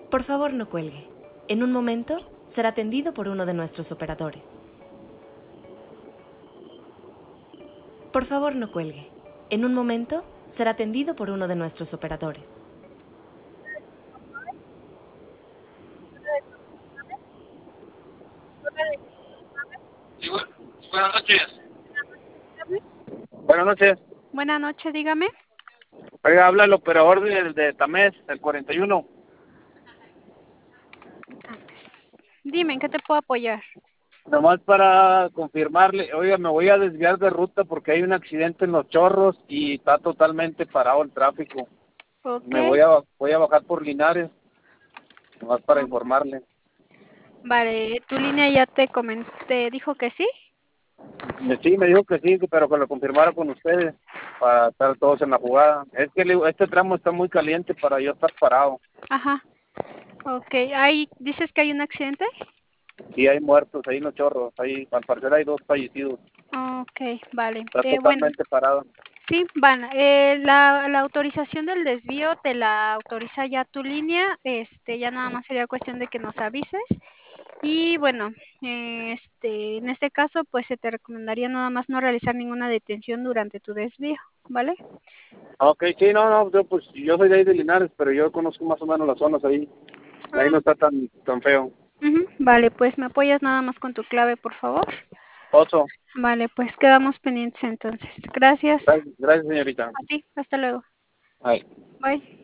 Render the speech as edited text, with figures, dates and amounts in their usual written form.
Por favor, no cuelgue. En un momento será atendido por uno de nuestros operadores. Por favor, no cuelgue. En un momento será atendido por uno de nuestros operadores. Sí, buenas noches. Buenas noches. Buenas noches, dígame. Oiga, habla el operador de Tamés, el 41. Dime, ¿en qué te puedo apoyar? Nomás para confirmarle, oiga, me voy a desviar de ruta porque hay un accidente en Los Chorros y está totalmente parado el tráfico. Ok. Voy a bajar por Linares, nomás para informarle. Vale, ¿tu línea ya te dijo que sí? Sí, me dijo que sí, pero que lo confirmara con ustedes para estar todos en la jugada. Es que le digo, este tramo está muy caliente para yo estar parado. Ajá. Ok, ¿dices que hay un accidente? Sí, hay muertos ahí en Los Chorros, ahí al parecer hay 2 fallecidos. Ok, vale. Está Bueno, totalmente parado. sí, van. La autorización del desvío te la autoriza ya tu línea. Ya nada más sería cuestión de que nos avises. Y bueno, en este caso, pues se te recomendaría nada más no realizar ninguna detención durante tu desvío, ¿vale? Ok, sí, no, yo soy de ahí de Linares, pero yo conozco más o menos las zonas ahí. Ahí no está tan feo. Ujú. Vale, pues me apoyas nada más con tu clave, por favor. Oso, Vale, pues quedamos pendientes entonces. Gracias. gracias señorita. A ti, hasta luego. Ay. Bye.